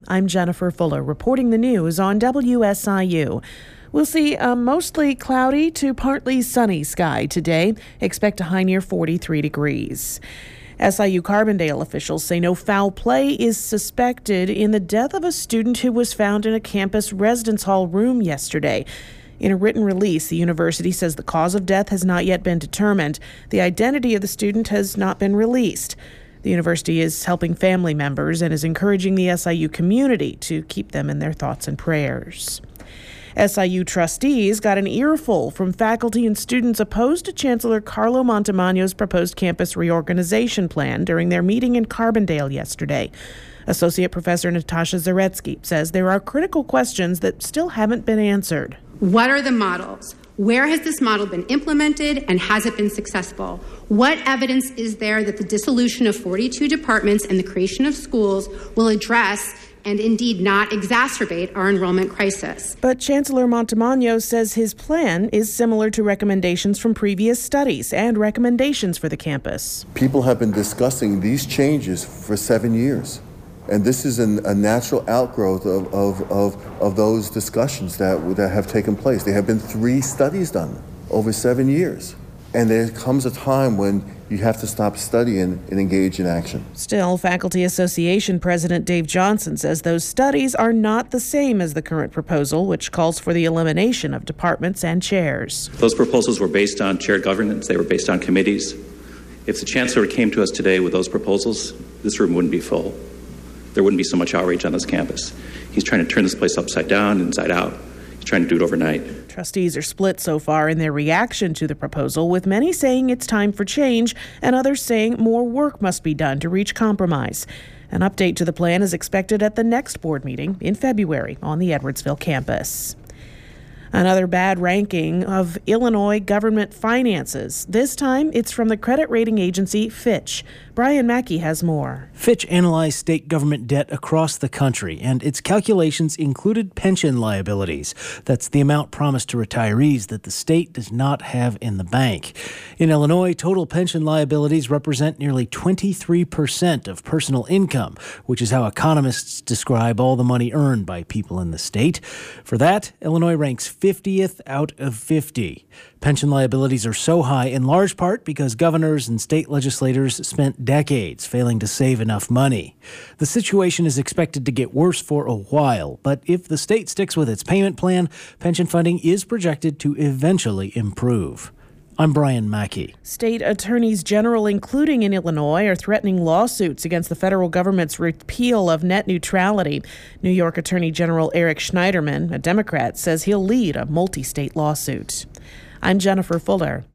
I'm Jennifer Fuller reporting the news on WSIU. We'll see a mostly cloudy to partly sunny sky today. Expect a high near 43 degrees. SIU Carbondale officials say no foul play is suspected in the death of a student who was found in a campus residence hall room yesterday. In a written release, the university says the cause of death has not yet been determined. The identity of the student has not been released. The university is helping family members and is encouraging the SIU community to keep them in their thoughts and prayers. SIU trustees got an earful from faculty and students opposed to Chancellor Carlo Montemagno's proposed campus reorganization plan during their meeting in Carbondale yesterday. Associate Professor Natasha Zaretsky says there are critical questions that still haven't been answered. What are the models? Where has this model been implemented, and has it been successful? What evidence is there that the dissolution of 42 departments and the creation of schools will address and indeed not exacerbate our enrollment crisis? But Chancellor Montemagno says his plan is similar to recommendations from previous studies and recommendations for the campus. People have been discussing these changes for 7 years. And this is a natural outgrowth of those discussions that have taken place. There have been 3 studies done over 7 years. And there comes a time when you have to stop studying and engage in action. Still, Faculty Association President Dave Johnson says those studies are not the same as the current proposal, which calls for the elimination of departments and chairs. Those proposals were based on shared governance. They were based on committees. If the chancellor came to us today with those proposals, this room wouldn't be full. There wouldn't be so much outrage on this campus. He's trying to turn this place upside down, inside out. He's trying to do it overnight. Trustees are split so far in their reaction to the proposal, with many saying it's time for change and others saying more work must be done to reach compromise. An update to the plan is expected at the next board meeting in February on the Edwardsville campus. Another bad ranking of Illinois government finances. This time, it's from the credit rating agency Fitch. Brian Mackey has more. Fitch analyzed state government debt across the country, and its calculations included pension liabilities. That's the amount promised to retirees that the state does not have in the bank. In Illinois, total pension liabilities represent nearly 23% of personal income, which is how economists describe all the money earned by people in the state. For that, Illinois ranks 50th out of 50. Pension liabilities are so high in large part because governors and state legislators spent decades failing to save enough money. The situation is expected to get worse for a while, but if the state sticks with its payment plan, pension funding is projected to eventually improve. I'm Brian Mackey. State attorneys general, including in Illinois, are threatening lawsuits against the federal government's repeal of net neutrality. New York Attorney General Eric Schneiderman, a Democrat, says he'll lead a multi-state lawsuit. I'm Jennifer Fuller.